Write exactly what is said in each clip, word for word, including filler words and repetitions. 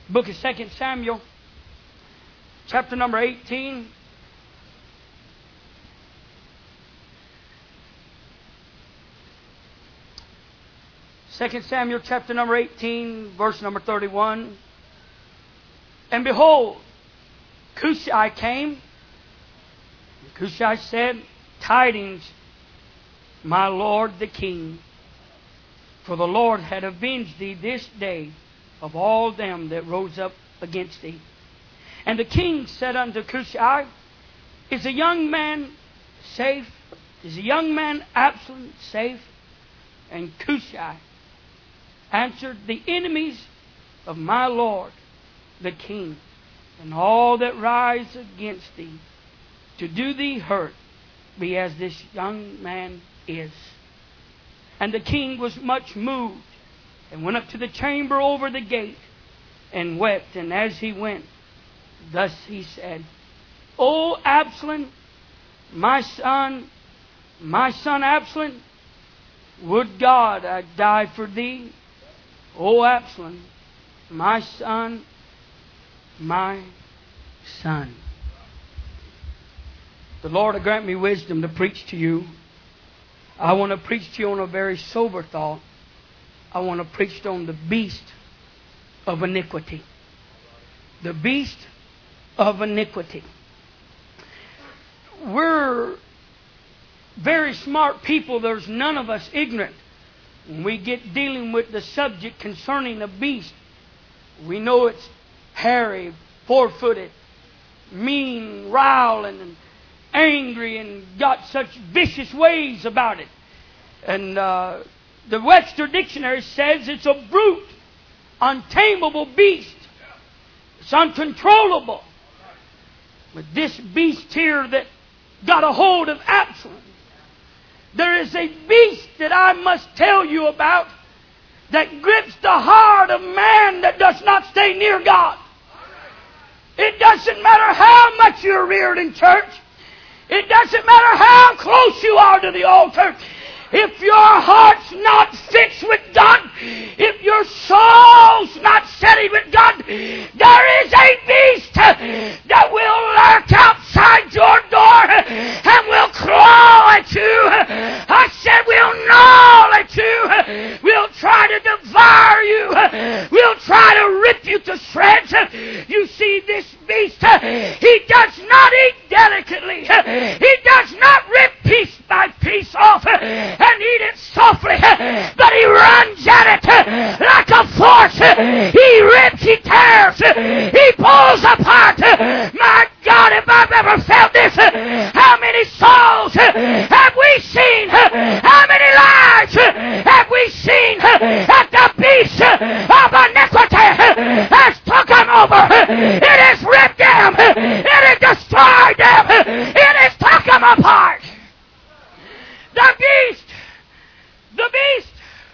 Book of Second Samuel, chapter number eighteen. Second Samuel, chapter number eighteen, verse number thirty-one. And behold, Cushai came. And Cushai said, Tidings, my lord the king, for the Lord had avenged thee this day of all them that rose up against thee. And the king said unto Cushai, Is a young man safe? Is a young man Absalom safe? And Cushai answered, The enemies of my lord the king, and all that rise against thee to do thee hurt, be as this young man is. And the king was much moved, and went up to the chamber over the gate, and wept. And as he went, thus he said, O Absalom, my son, my son Absalom, would God I die for thee. O Absalom, my son, my son. The Lord will grant me wisdom to preach to you. I want to preach to you on a very sober thought. I want to preach on the beast of iniquity. The beast of iniquity. We're very smart people. There's none of us ignorant. When we get dealing with the subject concerning the beast, we know it's hairy, four-footed, mean, rowling, and angry, and got such vicious ways about it. And uh, the Webster Dictionary says it's a brute, untamable beast. It's uncontrollable. But this beast here that got a hold of Absalom, there is a beast that I must tell you about that grips the heart of man that does not stay near God. It doesn't matter how much you're reared in church. It doesn't matter how close you are to the altar. If your heart's not fixed with God, if your soul's not steady with God, there is a beast that will lurk outside your door and will claw at you. I said we'll gnaw at you. We'll try to devour you. We'll try to rip you to shreds. You see, this beast, he does not eat delicately. He does not rip piece by piece off and eat it softly, but he runs at it like a force. He rips, he tears, he pulls apart. My God, if I've ever felt this, how many souls have we seen? How many lives have we seen that the beast of iniquity has taken over? It has ripped them. It has destroyed them. It has taken them apart. The beast. The beast.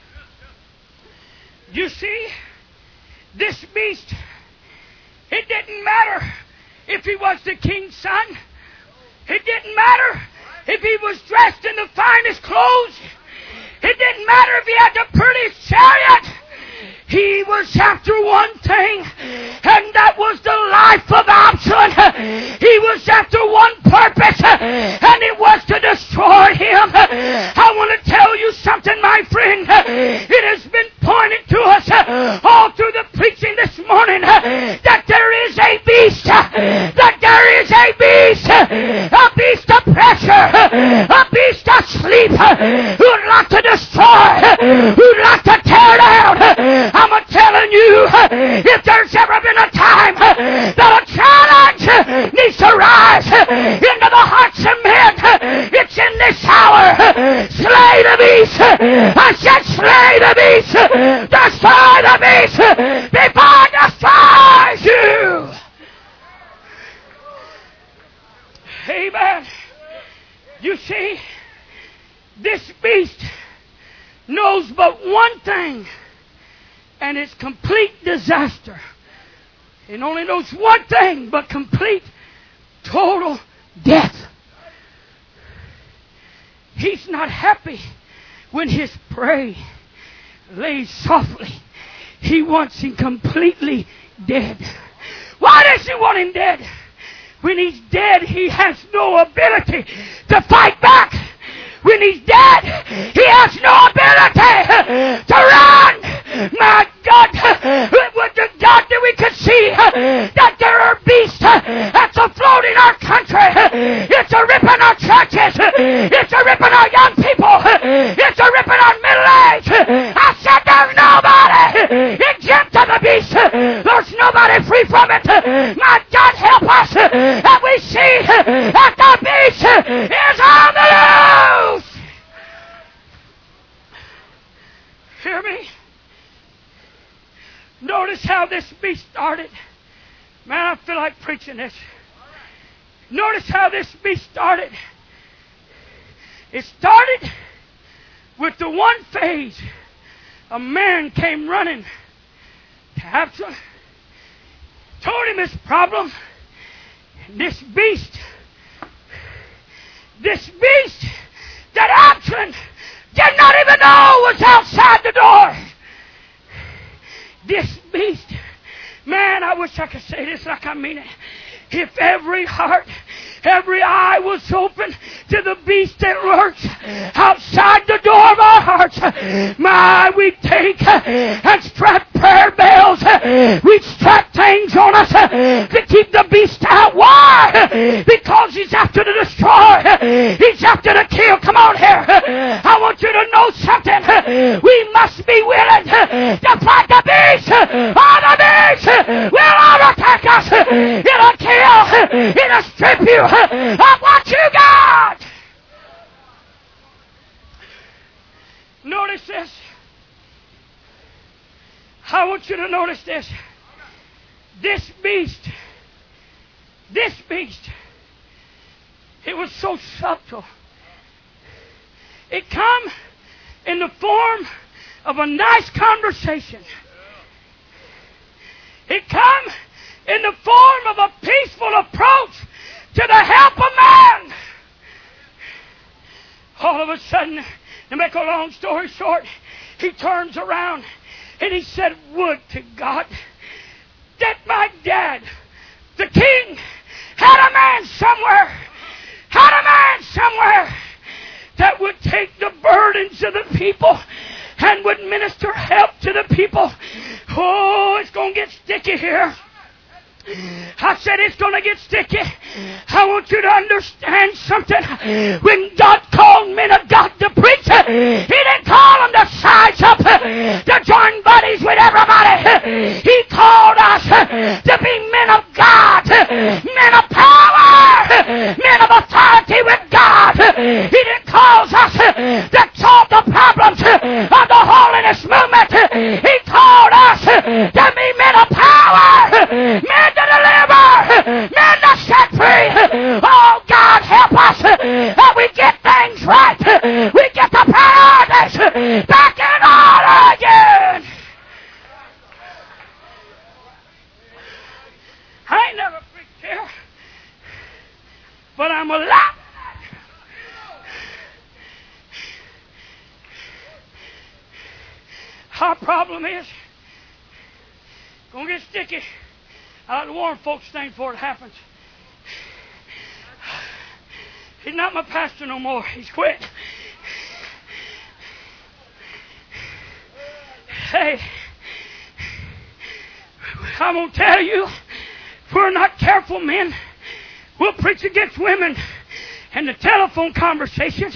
You see, this beast, it didn't matter if he was the king's son. It didn't matter if he was dressed in the finest clothes. It didn't matter if he had the prettiest chariot. He was after one thing, and that was the life of Absalom. He was after one purpose, and it was to destroy him. I want to tell you something, my friend. It has been pointed to us all through the preaching this morning that there is a beast, that there is a beast, a beast of pressure, a beast of sleep, who'd like to destroy, who'd like to tear down. I'm telling you, if there's ever been a time that a challenge needs to rise into the hearts of men, it's in this hour. Slay the beast. I said slay the beast. Destroy the beast before it destroys you. Amen. You see, this beast knows but one thing, and it's complete disaster. It only knows one thing, but complete, total death. He's not happy when his prey lays softly. He wants him completely dead. Why does he want him dead? When he's dead, he has no ability to fight back. When he's dead, he has no ability to run. My God, with the God that we could see that there are beasts that's afloat in our country. It's a rip in our churches. It's a rip in our young people. It's a rip in our middle age. I said there's nobody exempt to the beast. There's nobody free from it. My God, help us that we see that the beast is on the loose. Hear me? Notice how this beast started. Man, I feel like preaching this. Notice how this beast started. It started with the one phase. A man came running to Absalom, told him his problem. And this beast, this beast that Absalom did not even know was outside the door. This beast, man, I wish I could say this like I mean it. If every heart, every eye was open to the beast that lurks outside the door of our hearts, my, we'd take and strap prayer bells, we'd strap things on us to keep the beast out. Why? Because he's after to destroy. He's after to kill. Come on here. I want you to know something. We must be willing to fight the beast, or the beast will overtake us. It'll kill. It'll strip you of what you got. Notice this. I want you to notice this. This beast, this beast, it was so subtle. It come in the form of a nice conversation. It come in the form of a peaceful approach to the help of man. All of a sudden, to make a long story short, he turns around and he said, would to God that my dad, the king, had a man somewhere, had a man somewhere that would take the burdens of the people and would minister help to the people. Oh, it's going to get sticky here. I said it's going to get sticky. I want you to understand something. When God called men of God to preach, He didn't call them to size up, to join buddies with everybody. He called us to be men of God, men of power, men of authority with God. He didn't call us to solve the problems of the holiness movement. He called us to be men of power, men to deliver, men to set free. Oh, God, help us that we get things right. We get the priorities back in order again. I ain't never preached here, but I'm alive. Our problem is going to get sticky. I like to warn folks things before it happens. He's not my pastor no more. He's quit. Hey, I'm going to tell you, if we're not careful, men, we'll preach against women and the telephone conversations,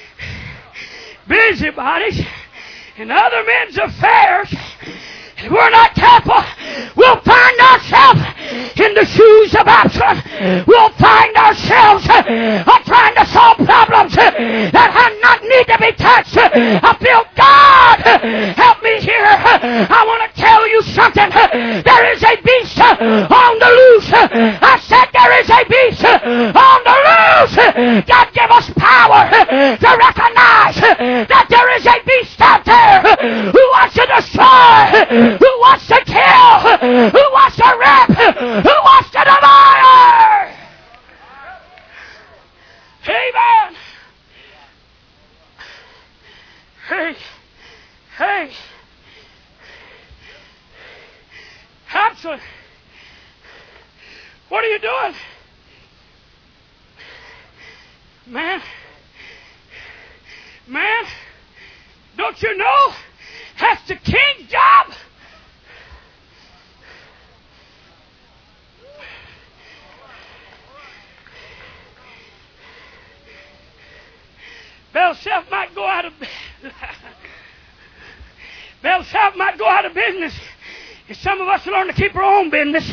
busybodies, and other men's affairs. If we're not careful, we'll find ourselves in the shoes of Absalom. We'll find ourselves uh, trying to solve problems uh, that have not need to be touched. I feel God uh, help me here. Uh, I want to tell you something. Uh, there is a beast uh, on the loose. Uh, I said there is a beast uh, on the loose. Uh, God give us power uh, to recognize uh, that there is a beast out there uh, who wants to destroy. Uh, Who wants to kill? Who wants to rip? Who wants to devour? Amen. Hey, hey. Absalom What are you doing? Man, man, don't you know that's the king's job? Belshazzar might go out of Belshazzar might go out of business if some of us learn to keep our own business.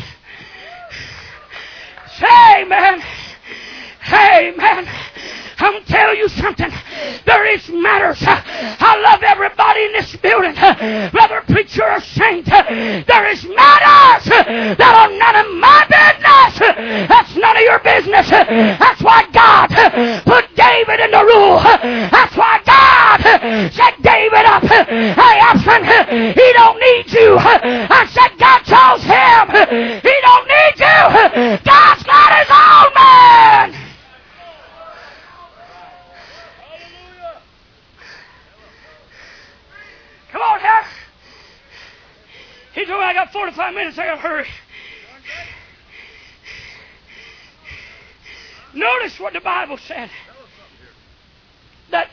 Say, man, hey, man, I'm going to tell you something. There is matters. I love everybody in this building, whether preacher or saint. There is matters that are none of my business. That's none of your business. That's why God put David in the rule. That's why God set David up. Hey, Absalom, he don't need you. I said God chose him. He don't need you. God's got his own man. Come on now. He told me I got forty-five minutes. I got to hurry. Notice what the Bible said. That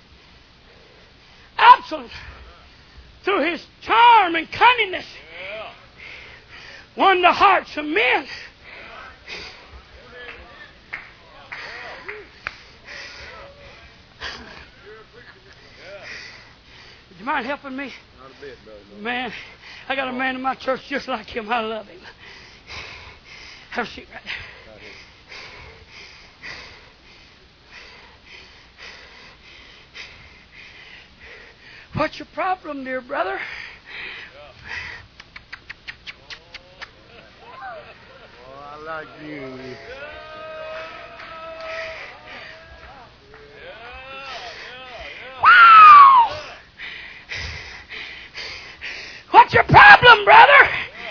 Absalom, through his charm and cunningness, won the hearts of men. Would you mind helping me? Not a bit, brother. Man, I got a man in my church just like him. I love him. Have a seat right there. What's your problem, dear brother? Oh, I like you. What's your problem, brother?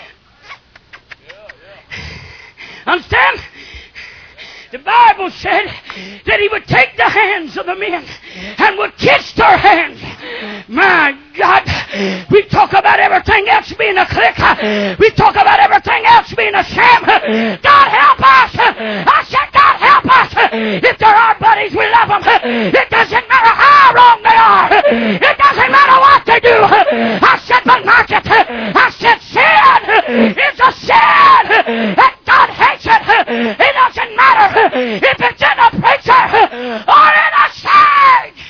Understand? The Bible said that he would take the hands of the men and would kiss their hands. My God, we talk about everything else being a clique. We talk about everything else being a sham. God help us. I said, God help us. If there are buddies, we love them. It doesn't matter how wrong they are. It doesn't matter what they do. I said, but mark it. I said, sin is a sin. And God hates it. It doesn't matter if it's in a preacher or in a sage.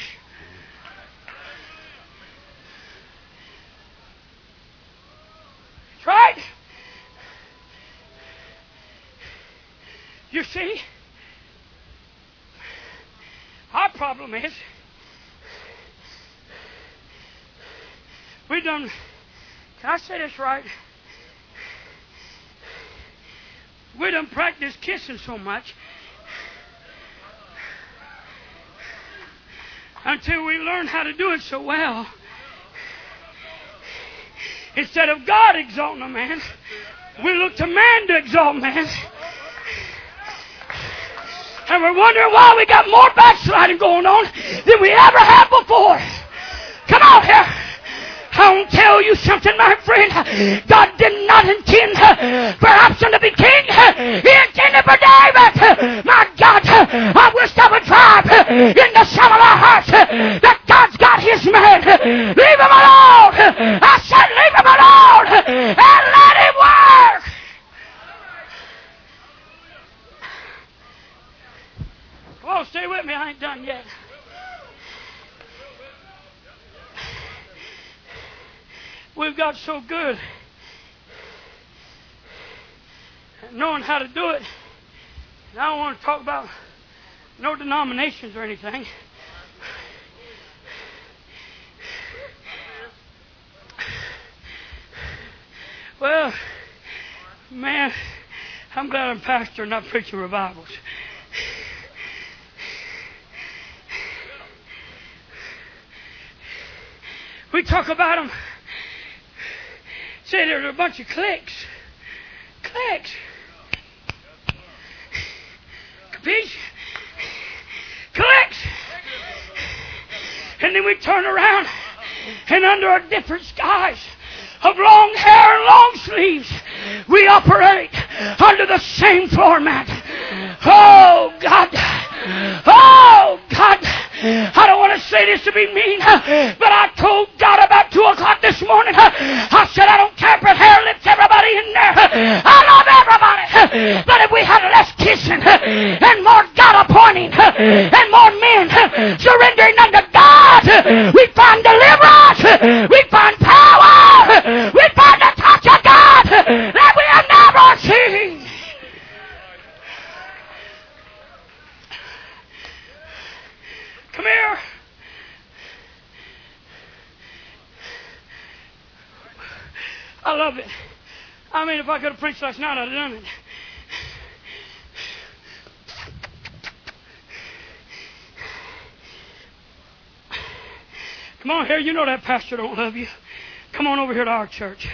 That's right. You see, our problem is we done, can I say this right? We done practice kissing so much until we learn how to do it so well. Instead of God exalting a man, we look to man to exalt man. And we're wondering why we got more backsliding going on than we ever have before. Come on here. I want to tell you something, my friend. God did not intend for Absalom to be king. He intended for David. My God, I wish I would drive into some of our hearts that God's got his man. Leave him alone. I said leave him alone and let him work. Come on, stay with me. I ain't done yet. We've got so good at knowing how to do it. And I don't want to talk about no denominations or anything. Well, man, I'm glad I'm pastor and not preaching revivals. We talk about them. Say there's a bunch of cliques. Cliques. Capiche? Cliques. And then we turn around and under a different skies of long hair and long sleeves, we operate under the same floor mat. Oh, God. Oh, God. I don't want to say this to be mean, but I told God about two o'clock this morning, I said, I don't care if it hair lips everybody in there. I love everybody. But if we had less kissing and more God appointing and more men surrendering unto God, we find deliverance, we find power, we find the touch of God that we have never seen. Come here. I love it. I mean, if I could have preached last night, I'd have done it. Come on here. You know that pastor don't love you. Come on over here to our church.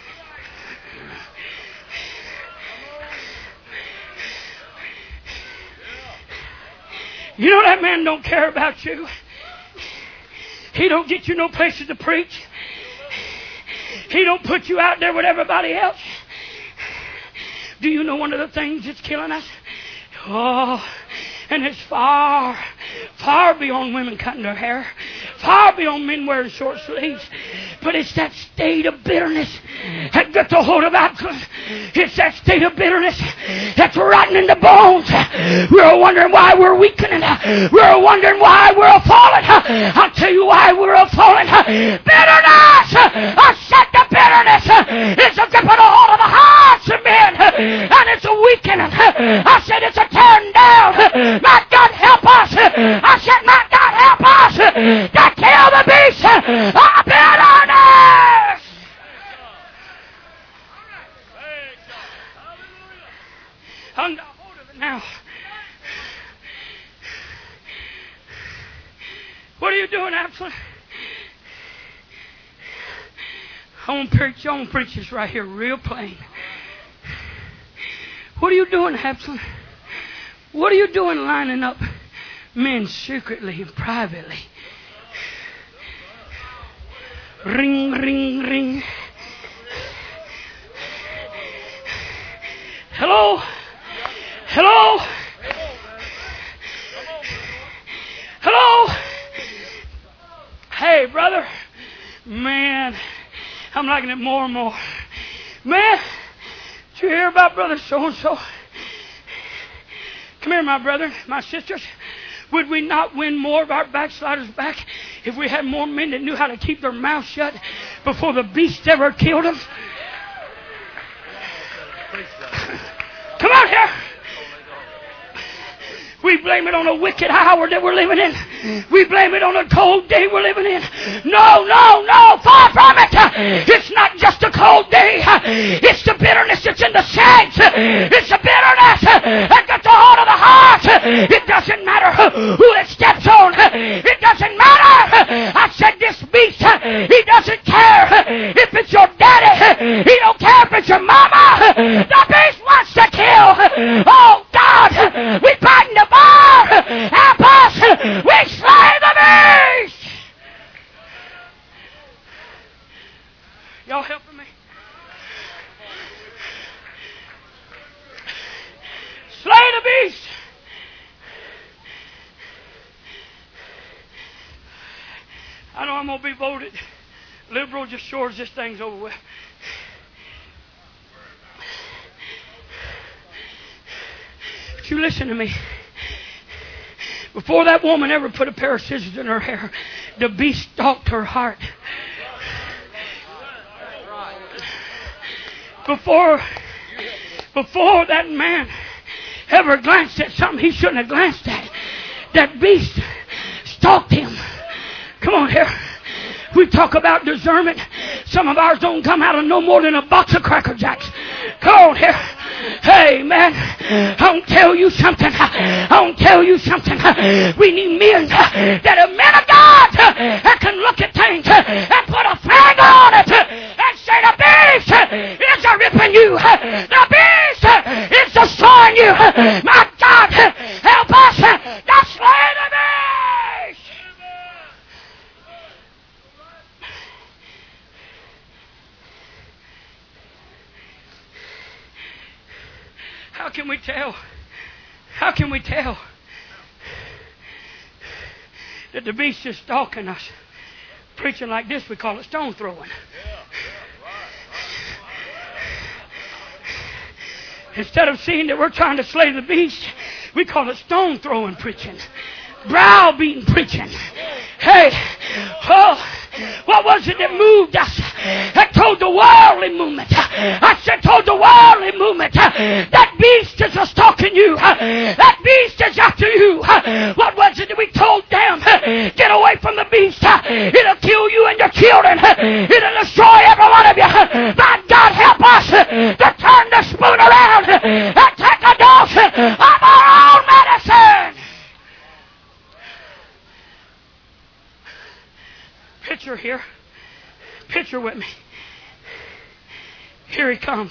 You know that man don't care about you. He don't get you no places to preach. He don't put you out there with everybody else. Do you know one of the things that's killing us? Oh, and it's far, far beyond women cutting their hair. Far beyond men wearing short sleeves. But it's that state of bitterness that gets a hold of us. It's that state of bitterness that's rotten in the bones. We're wondering why we're weakening. We're wondering why we're falling. I'll tell you why we're falling. Bitterness! I said the bitterness is a gripping a hold of the hearts of men. And it's a weakening. I said it's a tearing down. My God help us. I said my God help us to kill the beast of bitterness. I'm got hold of it now. What are you doing, Absalom? I want to preach, I want to preach this right here real plain. What are you doing, Absalom? What are you doing lining up men secretly and privately? Ring, ring, ring. Hello? Hello? Hello? Hey, brother. Man, I'm liking it more and more. Man, did you hear about brother so-and-so? Come here, my brother, my sisters. Would we not win more of our backsliders back if we had more men that knew how to keep their mouths shut before the beast ever killed them? Come on here. We blame it on a wicked hour that we're living in. We blame it on a cold day we're living in. No, no, no, far from it. It's not just a cold day. It's the bitterness that's in the saints. It's the bitterness that gets a hold of the heart. It doesn't matter who it steps on. It doesn't matter. I said this beast, he doesn't care if it's your daddy. He don't care if it's your mama. The beast wants to kill. Oh, God, we bind the bar. Help us. We slay the beast. Y'all helping me? Slay the beast. I know I'm going to be voted liberal just short as this thing's over with. But you listen to me. Before that woman ever put a pair of scissors in her hair, the beast stalked her heart. Before, before that man ever glanced at something he shouldn't have glanced at, that beast stalked him. Come on here. We talk about discernment. Some of ours don't come out of no more than a box of Cracker Jacks. Come on here. Hey, man, I'll tell you something. I'll tell you something. We need men that are men of God that can look at things and put a finger on it and say the beast is a ripping you. The beast is destroying you. My God, help us to slay the beast. How can we tell? How can we tell that the beast is stalking us? Preaching like this, we call it stone throwing. Instead of seeing that we're trying to slay the beast, we call it stone throwing preaching. Browbeating preaching. Hey, oh, what was it that moved us? That told the worldly movement. I said told the worldly movement. That beast is a stalking you. That beast is after you. What was it that we told them? Get away from the beast. It'll kill you and your children. It'll destroy every one of you. But God help us to turn the spoon around and take a dose of our own medicine. Picture here. Picture with me. Here he comes.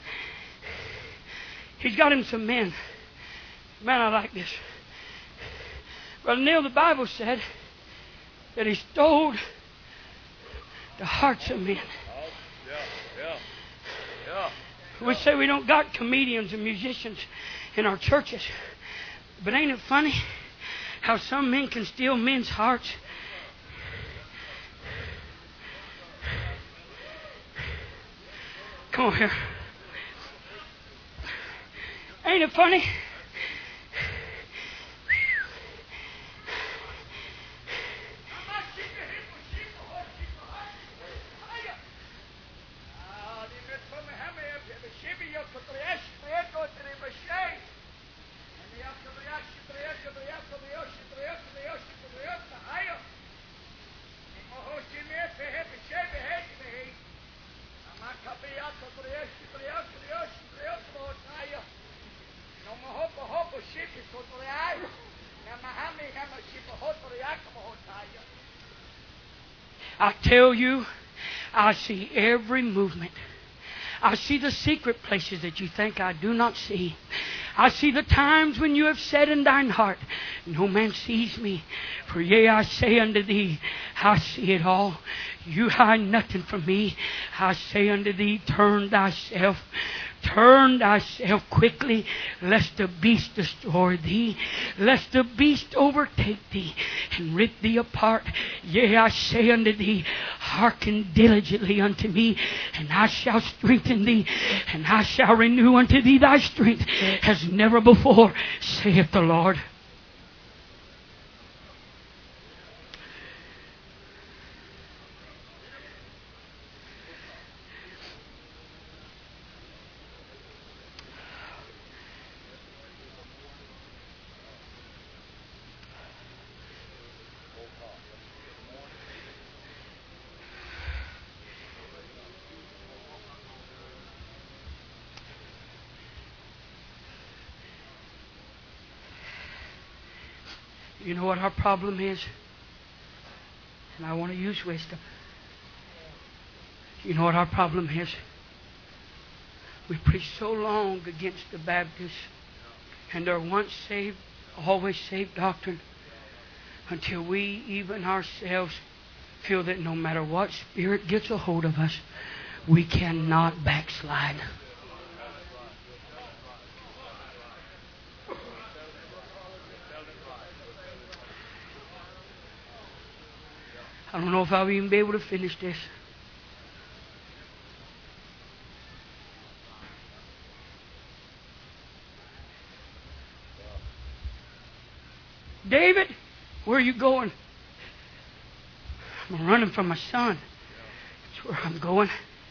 He's got him some men. Man, I like this. Brother Neil, the Bible said that he stole the hearts of men. Yeah, yeah, yeah. We say we don't got comedians and musicians in our churches. But ain't it funny how some men can steal men's hearts? Come on here. Ain't it funny? I tell you, I see every movement. I see the secret places that you think I do not see. I see the times when you have said in thine heart, no man sees me. For yea, I say unto thee, I see it all. You hide nothing from me. I say unto thee, turn thyself. Turn thyself quickly, lest the beast destroy thee, lest the beast overtake thee, and rip thee apart. Yea, I say unto thee, hearken diligently unto me, and I shall strengthen thee, and I shall renew unto thee thy strength, as never before, saith the Lord. You know what our problem is? And I want to use wisdom. You know what our problem is? We preach so long against the Baptists and their once saved, always saved doctrine until we, even ourselves, feel that no matter what spirit gets a hold of us, we cannot backslide. I don't know if I'll even be able to finish this. David, where are you going? I'm running from my son. That's where I'm going.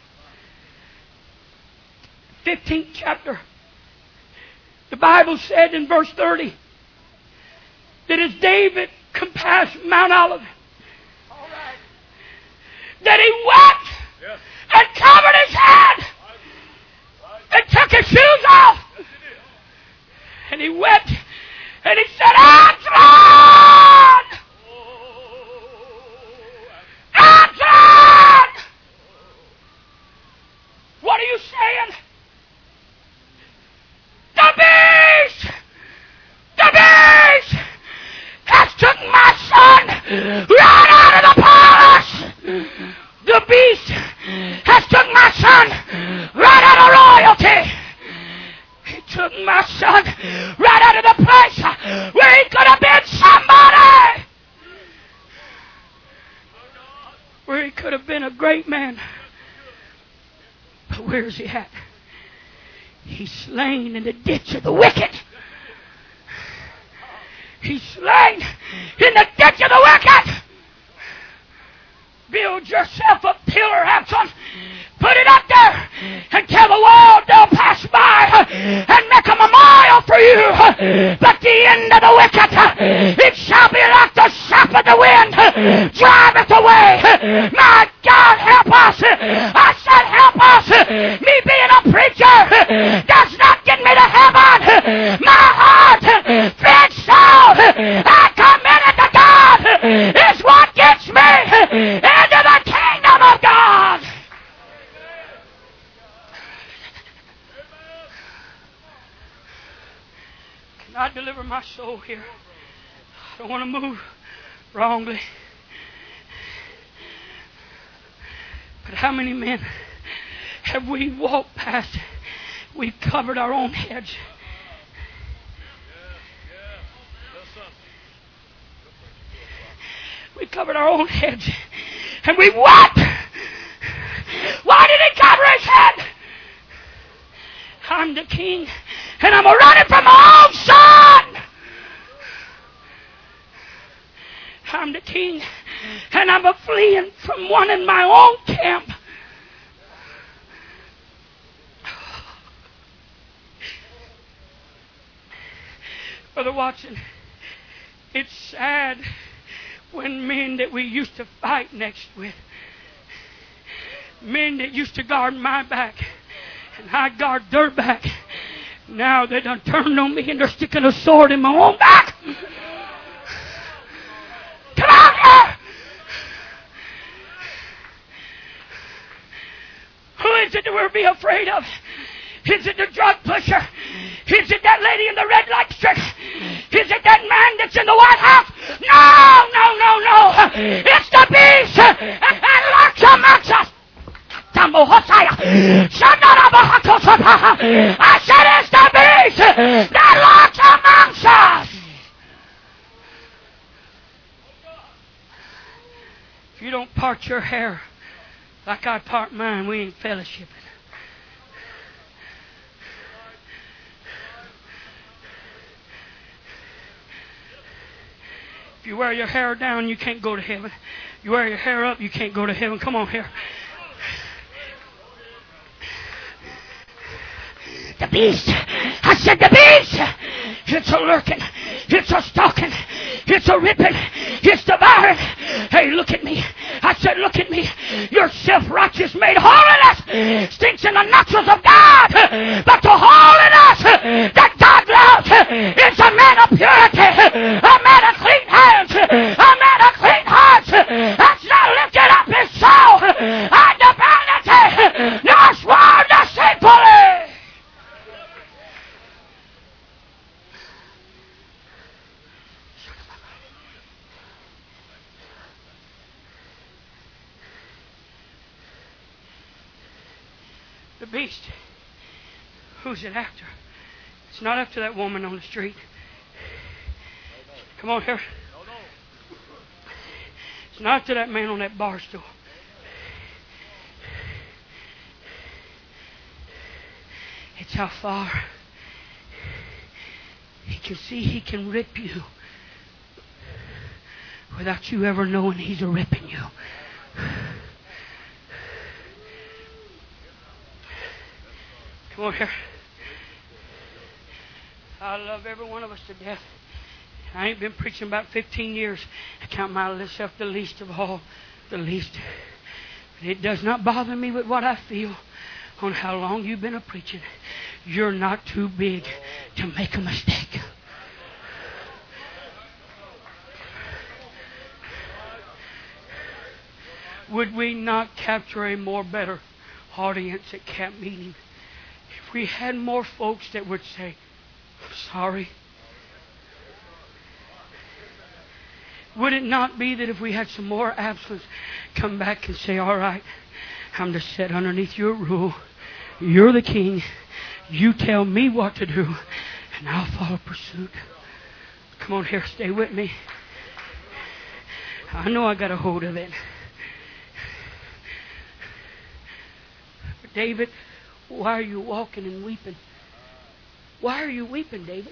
fifteenth chapter. The Bible said in verse thirty that as David compassed Mount Olive, that he wept yes. and covered his head and took his shoes off. And he wept and he said, Absalom! Absalom! What are you saying? The beast! The beast has took my son right out of the palace! The beast has took my son right out of royalty. He took slain my son right out of the place where he could have been somebody. Where he could have been a great man. But where is he at? He's slain in the ditch of the wicked. He's slain in the ditch of the wicked. Build yourself a pillar, Absalom. Put it up there and tell the world they'll pass by and make a memorial for you. But the end of the wicked, it shall be like the shaft of the wind, driveth away. My God, help us. I said help us. Me being a preacher does not get me to heaven. My heart, fixed out, I committed to God is what gets me into the kingdom of God. Can I deliver my soul here? I don't want to move wrongly. But how many men have we walked past? We've covered our own heads. We covered our own heads. And we wept. Why did he cover his head? I'm the king. And I'm running from my own son. I'm the king. And I'm fleeing from one in my own camp. Brother Watson, it's sad when men that we used to fight next with, men that used to guard my back, and I guard their back, now they done turned on me and they're sticking a sword in my own back. Come on here! Who is it that we're be afraid of? Is it the drug pusher? Is it that lady in the red light strict? Is it that man that's in the White House? No, no, no, no. It's the beast that lurks amongst us. I said it's the beast that lurks amongst us. If you don't part your hair like I part mine, we ain't fellowshipping. If you wear your hair down, you can't go to heaven. You wear your hair up, you can't go to heaven. Come on here. The beast. I said the beast. It's a lurking. It's a stalking. It's a ripping. It's devouring. Hey, look at me. I said, look at me. Your self-righteous made holiness stinks in the nostrils of God. But the holiness that God loves is a man of purity, a man of clean hands, a man of clean hearts. That's not lifted up his soul unto vanity, nor sworn deceitfully. The beast. Who's it after? It's not after that woman on the street. Come on here. It's not after that man on that bar stool. It's how far he can see he can rip you without you ever knowing he's a ripping you. Come on here. I love every one of us to death. I ain't been preaching about fifteen years. I count myself the least of all, the least. But it does not bother me with what I feel on how long you've been a preaching. You're not too big to make a mistake. Would we not capture a more better audience at camp meeting if we had more folks that would say, sorry? Would it not be that if we had some more Absaloms come back and say, all right, I'm to sit underneath your rule. You're the king. You tell me what to do, and I'll follow pursuit. Come on here, stay with me. I know I got a hold of it. But David, why are you walking and weeping? Why are you weeping, David?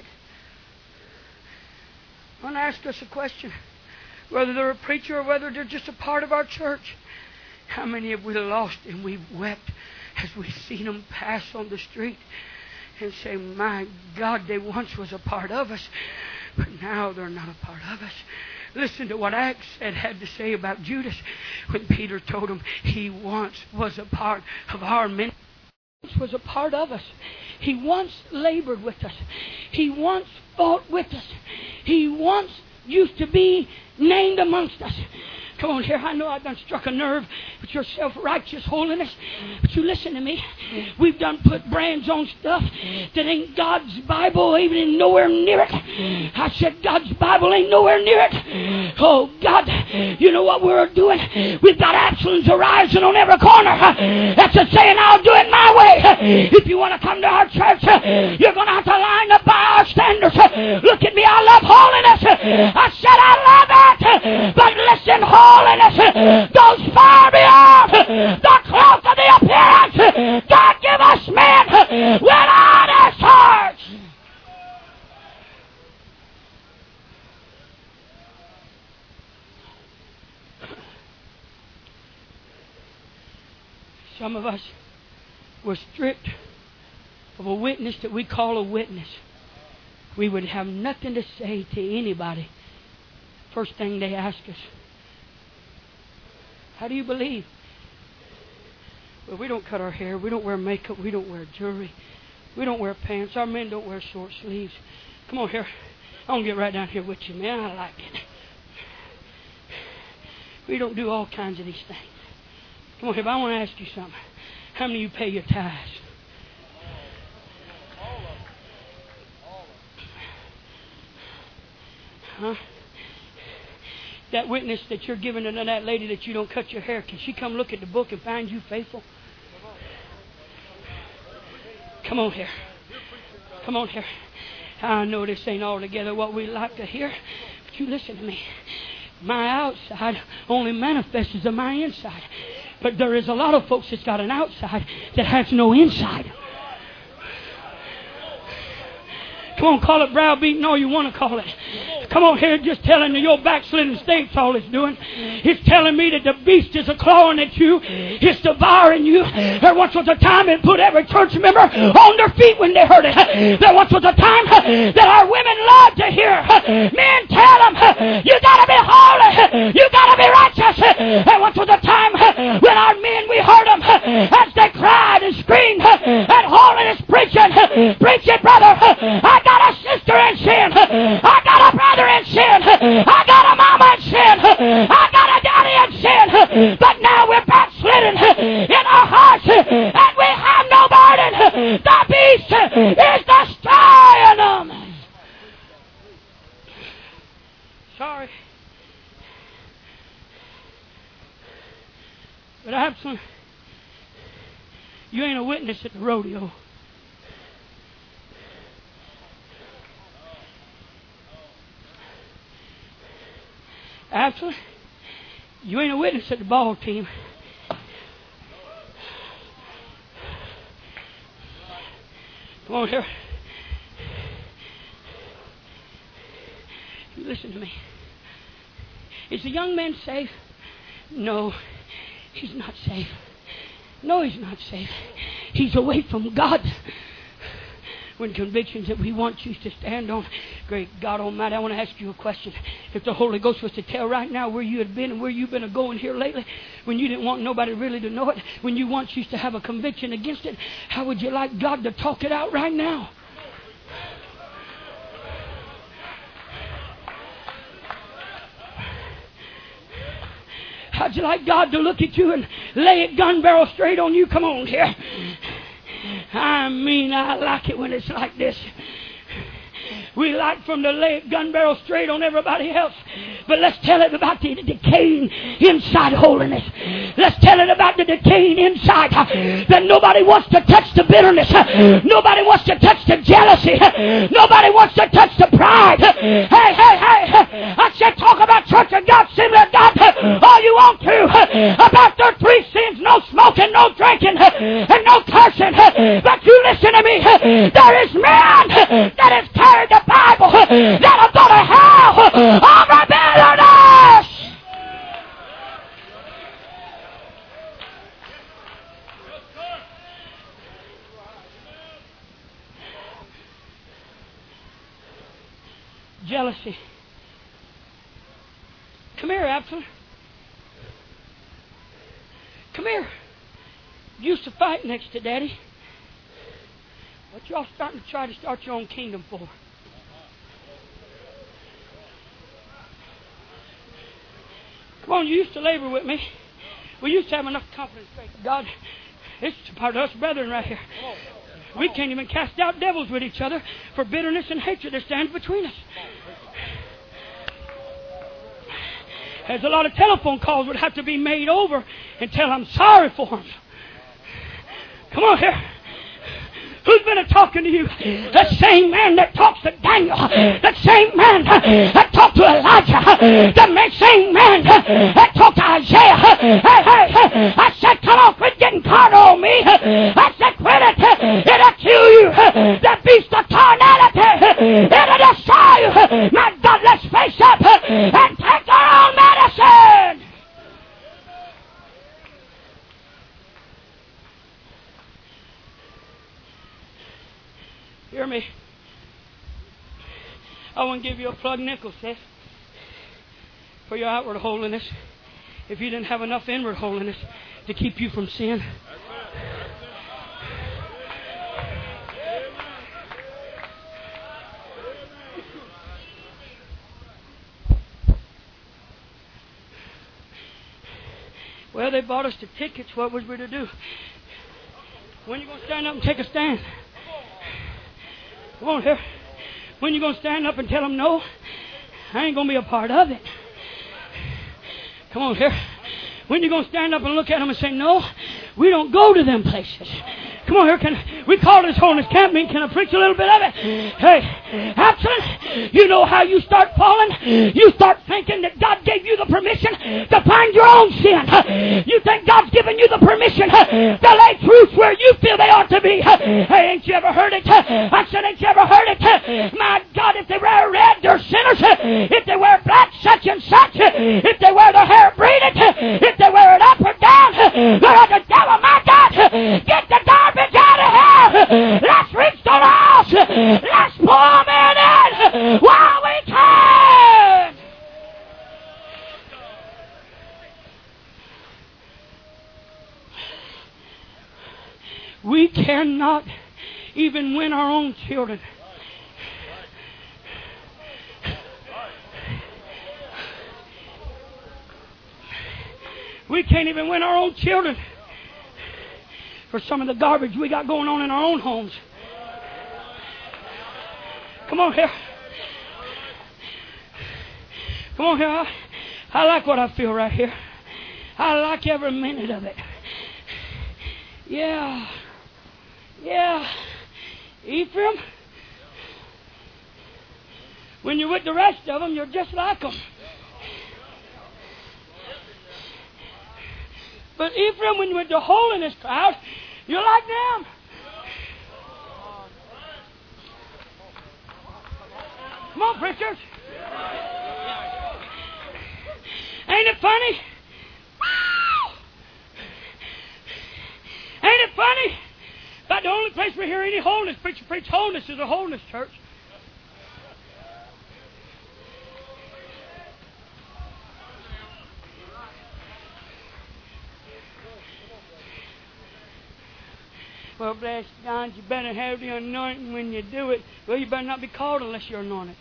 I want to ask us a question. Whether they're a preacher or whether they're just a part of our church. How many have we lost and we've wept as we've seen them pass on the street and say, my God, they once was a part of us, but now they're not a part of us. Listen to what Acts said, had to say about Judas when Peter told him he once was a part of our ministry. He once was a part of us. He once labored with us. He once fought with us. He once used to be named amongst us. Come on here, I know I've done struck a nerve with your self-righteous holiness, but you listen to me. We've done put brands on stuff that ain't God's Bible, even ain't nowhere near it. I said God's Bible ain't nowhere near it. Oh God, you know what we're doing? We've got Absaloms arising on every corner. That's a saying, I'll do it my way. If you want to come to our church, you're going to have to line up by our standards. Look at me, I love holiness. I said I love it, but listen, holiness goes far beyond the cloth of the appearance. God give us men with honest hearts. Some of us were stripped of a witness that we call a witness. We would have nothing to say to anybody. First thing they ask us, how do you believe? Well, we don't cut our hair. We don't wear makeup. We don't wear jewelry. We don't wear pants. Our men don't wear short sleeves. Come on here. I'm going to get right down here with you, man. I like it. We don't do all kinds of these things. Come on here, but I want to ask you something. How many of you pay your tithes? Huh? That witness that you're giving to that lady that you don't cut your hair, can she come look at the book and find you faithful? Come on here. Come on here. I know this ain't altogether what we like to hear, but you listen to me. My outside only manifests as my inside. But there is a lot of folks that's got an outside that has no inside. Come on, call it browbeating all you want to call it. Come on here, just telling you your backslidden state's all it's doing. It's telling me that the beast is a clawing at you. It's devouring you. There once was a time it put every church member on their feet when they heard it. There once was a time that our women loved to hear men tell them, you gotta be holy, you gotta be righteous. There once was a time when our men, we heard them as they cried and screamed at holiness preaching. Preach it, brother. I got a sister in sin. I got a brother in sin. I got a mama in sin. I got a daddy in sin. But now we're backslidden in our hearts and we have no burden. The beast is destroying them. Sorry. But Absalom, you ain't a witness at the rodeo. Absalom, you ain't a witness at the ball team. Come on here. You listen to me. Is the young man safe? No, he's not safe. No, he's not safe. He's away from God. When convictions that we want you to stand on. Great God Almighty, I want to ask you a question. If the Holy Ghost was to tell right now where you had been and where you've been going here lately, when you didn't want nobody really to know it, when you want you to have a conviction against it, how would you like God to talk it out right now? How'd you like God to look at you and lay it gun barrel straight on you? Come on here. I mean, I like it when it's like this. We like from to lay it gun barrel straight on everybody else But let's tell it about the decaying inside holiness. Let's tell it about the decaying inside. That nobody wants to touch the bitterness. Nobody wants to touch the jealousy. Nobody wants to touch the pride. Hey, hey, hey. I said talk about Church of God, Assembly of God, all you want to. About their three sins, no smoking, no drinking, and no cursing. But you listen to me. There is men that has carried the Bible that will go to hell over bitterness. Jealousy. Come here, Absalom. Come here. You used to fight next to Daddy. What y'all starting to try to start your own kingdom for? Come on, you used to labor with me. We used to have enough confidence, faith in God. It's part of us brethren right here. We can't even cast out devils with each other for bitterness and hatred that stands between us. There's a lot of telephone calls would have to be made over until I'm sorry for them. Come on here. Who's been talking to you? That same man that talks to Daniel. That same man that talked to Elijah. That same man that talked to Isaiah. Hey, hey, hey. I said, come on, quit getting carnal on me. I said, quit it. It'll kill you. That beast of carnality. It'll destroy you. My God, let's face up and take our own medicine. Hear me. I want to give you a plug nickel, sis, for your outward holiness. If you didn't have enough inward holiness to keep you from sin. Well, they bought us the tickets. What was we to do? When are you going to stand up and take a stand? Come on here. When you going to stand up and tell them no? I ain't going to be a part of it. Come on here. When you going to stand up and look at them and say no? We don't go to them places. Come on here. Can we call this holiness camp meeting? Can I preach a little bit of it? Hey, Absalom, you know how you start falling? You start thinking that God gave you the permission to find your own sin. You think God's given you the permission to lay truths where you feel they ought to be. Hey, ain't you ever heard it? I said, ain't you ever heard it? My God, if they wear red, they're sinners. If they wear black, such and such. If they wear their hair braided, if they wear it up or down, they're the devil. My God, get the garbage out of here. Let's reach the lost. Let's pull them in while we can. We cannot even win our own children. We can't even win our own children for some of the garbage we got going on in our own homes. Come on here. Come on here. I, I like what I feel right here. I like every minute of it. Yeah. Yeah. Ephraim, when you're with the rest of them, you're just like them. But Ephraim, when you're with the holiness crowd, you're like them. Come on, preachers. Ain't it funny? Ain't it funny? About the only place we hear any holiness preacher preach holiness is a holiness church. Well, bless God, you better have the anointing when you do it. Well, you better not be called unless you're anointed.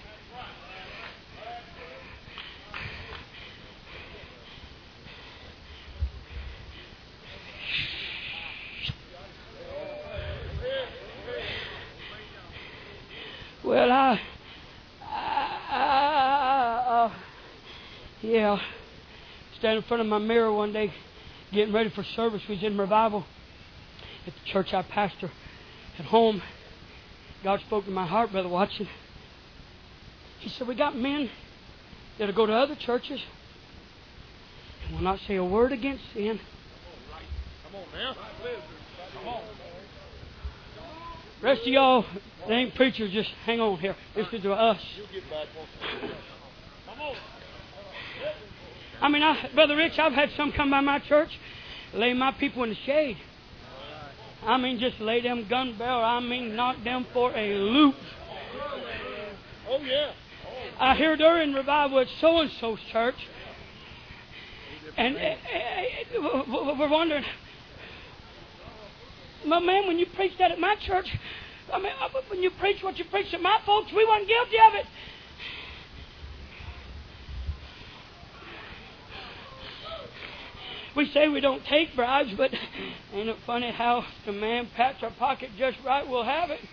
Well, I, I, I, Yeah. Standing in front of my mirror one day, getting ready for service. We was in revival at the church I pastor. At home, God spoke to my heart, Brother Watson. He said, we got men that'll go to other churches and will not say a word against sin. Come on now. Come on. Rest of y'all, they ain't preachers, just hang on here. This is to us. Come on. I mean, I, Brother Rich, I've had some come by my church, lay my people in the shade. I mean, just lay them gun barrel. I mean, knock them for a loop. Oh, yeah. I hear they're in revival at so-and-so's church. And uh, uh, we're wondering, my man, when you preach that at my church, I mean, when you preach what you preach at my folks, we weren't guilty of it. We say we don't take bribes, but ain't it funny how the man pats our pocket just right, we'll have it.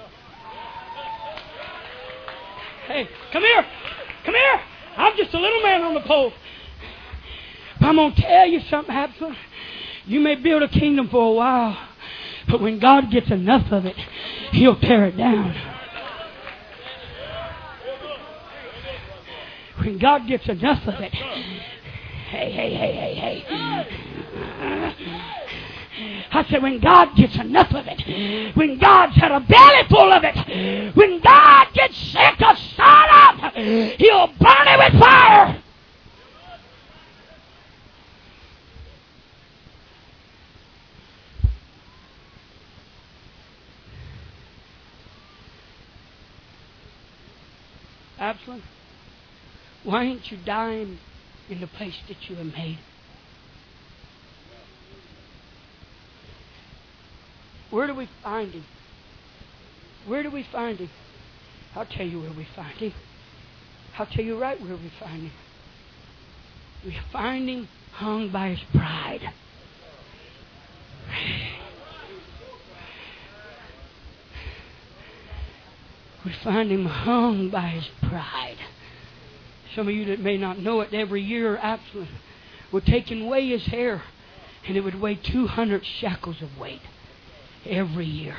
Hey, come here. Come here. I'm just a little man on the pole. But I'm going to tell you something, Absalom. You may build a kingdom for a while, but when God gets enough of it, He'll tear it down. When God gets enough of it, hey, hey, hey, hey, hey. I said, when God gets enough of it, when God's had a belly full of it, when God gets sick of Sodom, He'll burn it with fire. Absalom, why ain't you dying in the place that you have made? Where do we find him? Where do we find him? I'll tell you where we find him. I'll tell you right where we find him. We find him hung by his pride. We find him hung by his pride. Some of you that may not know it, every year Absalom would take and weigh his hair, and it would weigh two hundred shekels of weight every year.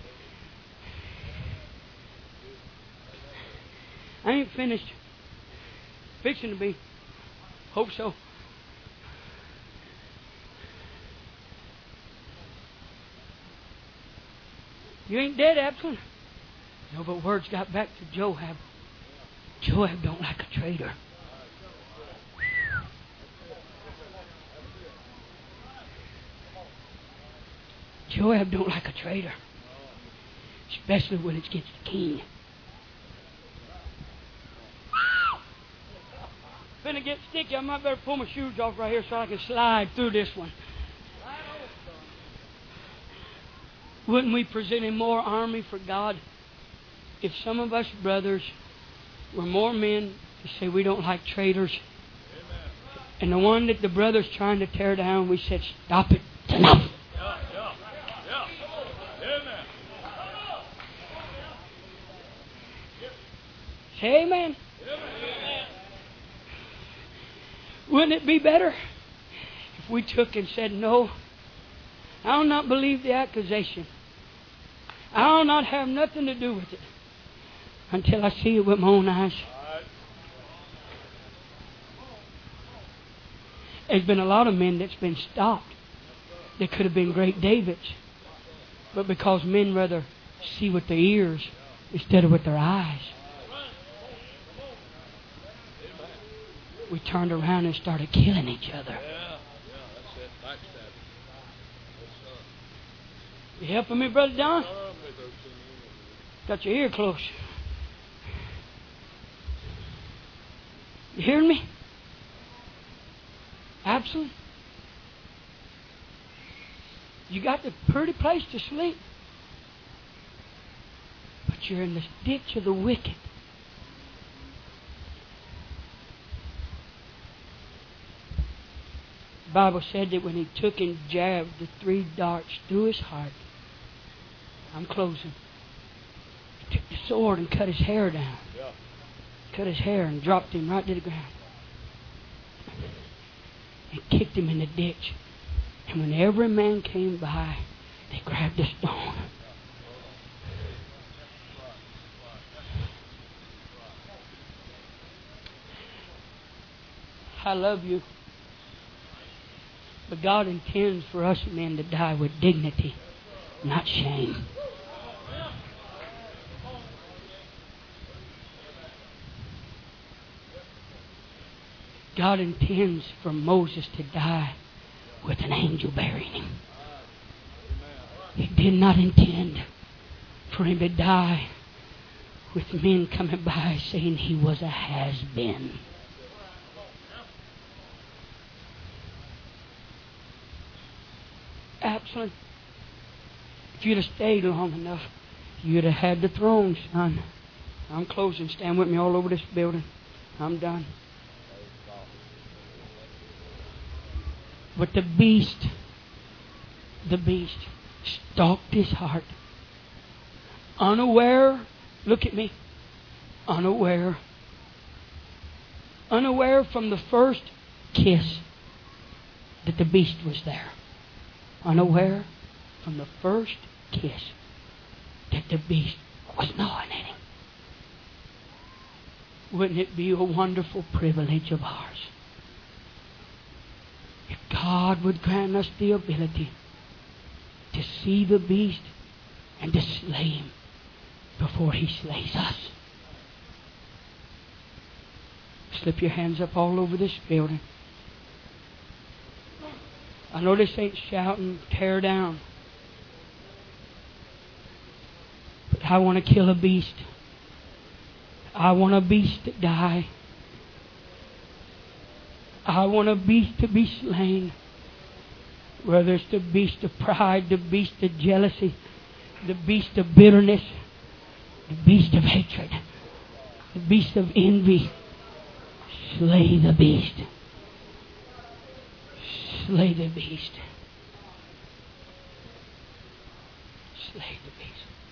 I ain't finished. Fixing to be. Hope so. You ain't dead, Absalom. No, but words got back to Joab. Joab don't like a traitor. Joab don't like a traitor. Especially when it's against the king. Finna get sticky. I might better pull my shoes off right here so I can slide through this one. Wouldn't we present a more army for God if some of us brothers were more men to say we don't like traitors? Amen. And the one that the brother's trying to tear down, we said, stop it. It's enough. Yeah, yeah, yeah. Amen. Say amen. Amen. Wouldn't it be better if we took and said, no, I'll not believe the accusation. I'll not have nothing to do with it until I see it with my own eyes. There's been a lot of men that's been stopped that could have been great Davids, but because men rather see with their ears instead of with their eyes, we turned around and started killing each other. You helping me, Brother Don? Got your ear close. You hearing me? Absalom? You got the pretty place to sleep, but you're in the ditch of the wicked. The Bible said that when he took and jabbed the three darts through his heart, I'm closing. He took the sword and cut his hair down. Yeah. Cut his hair and dropped him right to the ground. and kicked him in the ditch. And when every man came by, they grabbed a stone. I love you. But God intends for us men to die with dignity, not shame. God intends for Moses to die with an angel bearing him. He did not intend for him to die with men coming by saying he was a has-been. Absalom, if you'd have stayed long enough, you'd have had the throne, son. I'm closing. Stand with me all over this building. I'm done. But the beast, the beast, stalked his heart. Unaware, look at me, unaware. Unaware from the first kiss that the beast was there. Unaware from the first kiss that the beast was gnawing at him. Wouldn't it be a wonderful privilege of ours if God would grant us the ability to see the beast and to slay him before he slays us? Slip your hands up all over this building. I know this ain't shouting, tear down. But I want to kill a beast. I want a beast to die. I want a beast to be slain. Whether it's the beast of pride, the beast of jealousy, the beast of bitterness, the beast of hatred, the beast of envy. Slay the beast. Slay the beast. Slay the beast.